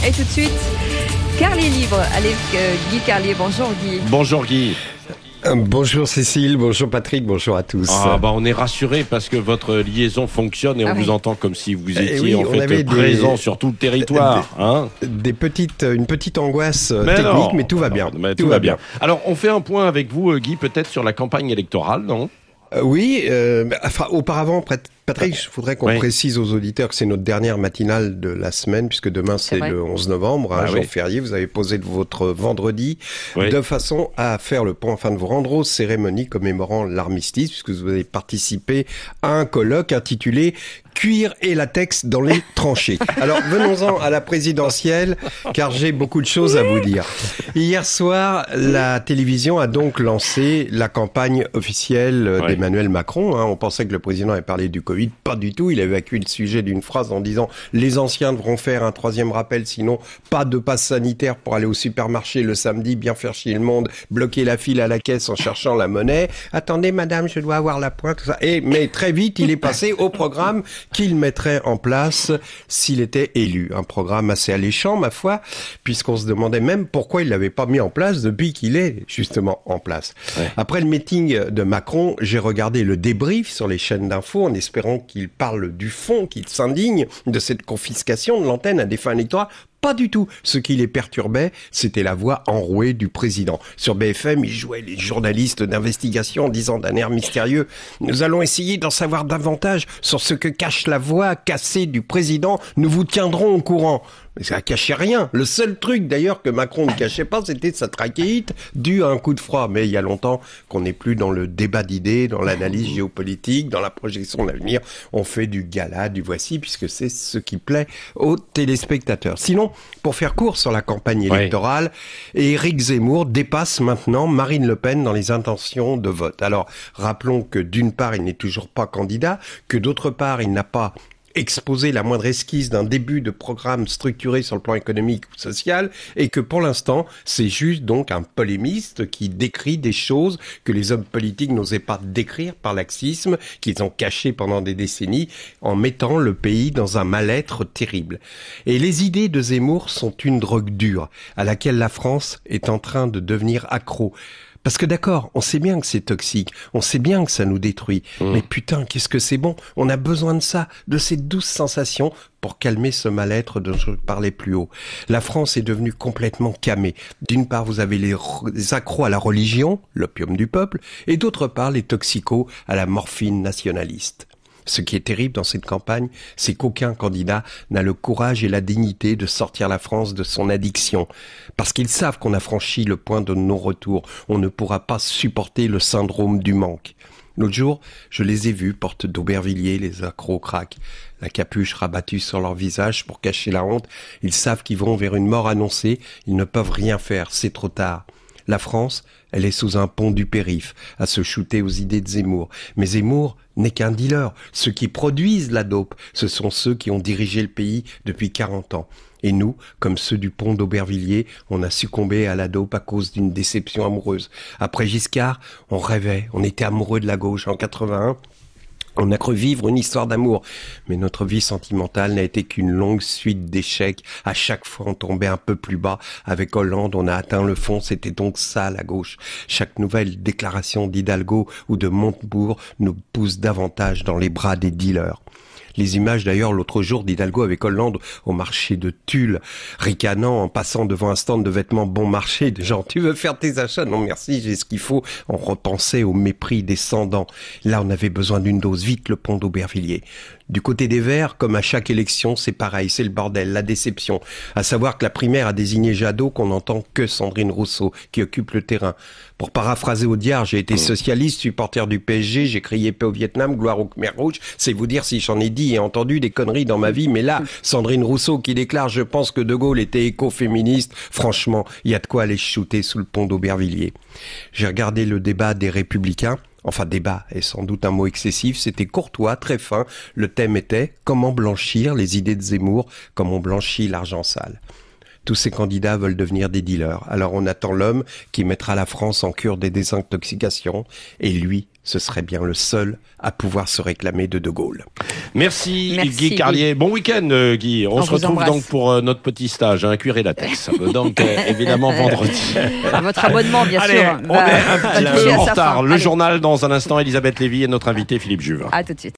Et tout de suite, Carlier Libre avec Guy Carlier. Bonjour Guy. Bonjour Guy. Bonjour Cécile, bonjour Patrick, bonjour à tous. On est rassurés parce que votre liaison fonctionne et on vous entend comme si vous étiez présent sur tout le territoire. Une petite angoisse technique, mais tout va bien. Tout va bien. Alors, on fait un point avec vous, Guy, peut-être sur la campagne électorale, non ? Auparavant, Patrick, je voudrais qu'on précise aux auditeurs que c'est notre dernière matinale de la semaine, puisque demain c'est le 11 novembre, jour férié. Vous avez posé votre vendredi de façon à faire le point, afin de vous rendre aux cérémonies commémorant l'armistice, puisque vous avez participé à un colloque intitulé Cuir et latex dans les tranchées. Alors venons-en à la présidentielle, car j'ai beaucoup de choses à vous dire. Hier soir, la télévision a donc lancé la campagne officielle d'Emmanuel Macron. On pensait que le président avait parlé du Covid, pas du tout. Il a évacué le sujet d'une phrase en disant « Les anciens devront faire un 3e rappel, sinon pas de passe sanitaire pour aller au supermarché le samedi, bien faire chier le monde, bloquer la file à la caisse en cherchant la monnaie. Attendez madame, je dois avoir la pointe. » tout ça. Mais très vite, il est passé au programme qu'il mettrait en place s'il était élu. Un programme assez alléchant, ma foi, puisqu'on se demandait même pourquoi il l'avait pas mis en place depuis qu'il est justement en place. Après le meeting de Macron, j'ai regardé le débrief sur les chaînes d'infos en espérant qu'il parle du fond, qu'il s'indigne de cette confiscation de l'antenne à des fins électorales. Pas du tout. Ce qui les perturbait, c'était la voix enrouée du président. Sur BFM, il jouait les journalistes d'investigation en disant d'un air mystérieux « Nous allons essayer d'en savoir davantage sur ce que cache la voix cassée du président. Nous vous tiendrons au courant. » Mais ça cachait rien. Le seul truc d'ailleurs que Macron ne cachait pas, c'était sa trachéite due à un coup de froid. Mais il y a longtemps qu'on n'est plus dans le débat d'idées, dans l'analyse géopolitique, dans la projection de l'avenir. On fait du gala, du voici, puisque c'est ce qui plaît aux téléspectateurs. Sinon, pour faire court sur la campagne électorale, Éric Zemmour dépasse maintenant Marine Le Pen dans les intentions de vote. Alors, rappelons que d'une part, il n'est toujours pas candidat, que d'autre part, il n'a pas exposer la moindre esquisse d'un début de programme structuré sur le plan économique ou social, et que pour l'instant, c'est juste donc un polémiste qui décrit des choses que les hommes politiques n'osaient pas décrire par laxisme, qu'ils ont caché pendant des décennies, en mettant le pays dans un mal-être terrible. Et les idées de Zemmour sont une drogue dure, à laquelle la France est en train de devenir accro. Parce que d'accord, on sait bien que c'est toxique, on sait bien que ça nous détruit, mais putain, qu'est-ce que c'est bon. On a besoin de ça, de ces douces sensations pour calmer ce mal-être dont je parlais plus haut. La France est devenue complètement camée. D'une part, vous avez les accros à la religion, l'opium du peuple, et d'autre part, les toxicos à la morphine nationaliste. Ce qui est terrible dans cette campagne, c'est qu'aucun candidat n'a le courage et la dignité de sortir la France de son addiction. Parce qu'ils savent qu'on a franchi le point de non-retour. On ne pourra pas supporter le syndrome du manque. L'autre jour, je les ai vus, porte d'Aubervilliers, les accros au crack, la capuche rabattue sur leur visage pour cacher la honte. Ils savent qu'ils vont vers une mort annoncée. Ils ne peuvent rien faire, c'est trop tard. La France, elle est sous un pont du périph', à se shooter aux idées de Zemmour. Mais Zemmour n'est qu'un dealer. Ceux qui produisent la dope, ce sont ceux qui ont dirigé le pays depuis 40 ans. Et nous, comme ceux du pont d'Aubervilliers, on a succombé à la dope à cause d'une déception amoureuse. Après Giscard, on rêvait, on était amoureux de la gauche en 81. On a cru vivre une histoire d'amour, mais notre vie sentimentale n'a été qu'une longue suite d'échecs. À chaque fois, on tombait un peu plus bas. Avec Hollande, on a atteint le fond, c'était donc ça, la gauche. Chaque nouvelle déclaration d'Hidalgo ou de Montebourg nous pousse davantage dans les bras des dealers. Les images d'ailleurs l'autre jour d'Hidalgo avec Hollande au marché de Tulle, ricanant en passant devant un stand de vêtements bon marché, de genre tu veux faire tes achats? Non merci, j'ai ce qu'il faut. On repensait au mépris descendant. Là on avait besoin d'une dose, vite le pont d'Aubervilliers. Du côté des Verts, comme à chaque élection, c'est pareil, c'est le bordel, la déception. À savoir que la primaire a désigné Jadot, qu'on n'entend que Sandrine Rousseau, qui occupe le terrain. Pour paraphraser Audiard, j'ai été socialiste, supporter du PSG, j'ai crié paix au Vietnam, gloire aux Khmer rouges. C'est vous dire si j'en ai dit et entendu des conneries dans ma vie. Mais là, Sandrine Rousseau qui déclare « Je pense que De Gaulle était écoféministe », franchement, il y a de quoi aller shooter sous le pont d'Aubervilliers. J'ai regardé le débat des Républicains. Enfin, débat est sans doute un mot excessif, c'était courtois, très fin. Le thème était « Comment blanchir les idées de Zemmour comme on blanchit l'argent sale ?» Tous ces candidats veulent devenir des dealers. Alors on attend l'homme qui mettra la France en cure des désintoxications. Et lui, ce serait bien le seul à pouvoir se réclamer de Gaulle. Merci Guy Carlier. Bon week-end Guy. On se retrouve donc pour notre petit stage, cuir et latex. Donc évidemment vendredi. Votre abonnement bien sûr. On est un petit peu en retard. Le journal dans un instant, Elisabeth Lévy et notre invité Philippe Juvin. À tout de suite.